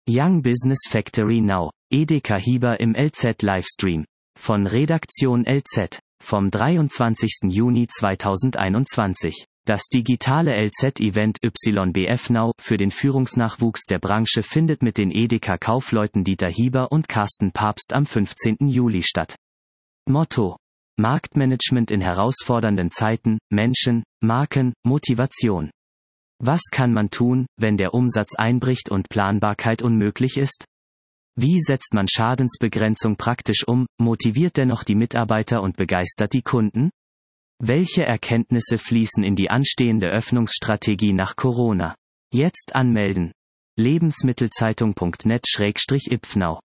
Young Business Factory Now, Edeka Hieber im LZ Livestream. Von Redaktion LZ, vom 23. Juni 2021. Das digitale LZ-Event YBF Now für den Führungsnachwuchs der Branche findet mit den Edeka-Kaufleuten Dieter Hieber und Carsten Papst am 15. Juli statt. Motto: Marktmanagement in herausfordernden Zeiten, Menschen, Marken, Motivation. Was kann man tun, wenn der Umsatz einbricht und Planbarkeit unmöglich ist? Wie setzt man Schadensbegrenzung praktisch um, motiviert dennoch die Mitarbeiter und begeistert die Kunden? Welche Erkenntnisse fließen in die anstehende Öffnungsstrategie nach Corona? Jetzt anmelden. Lebensmittelzeitung.net/ipfnau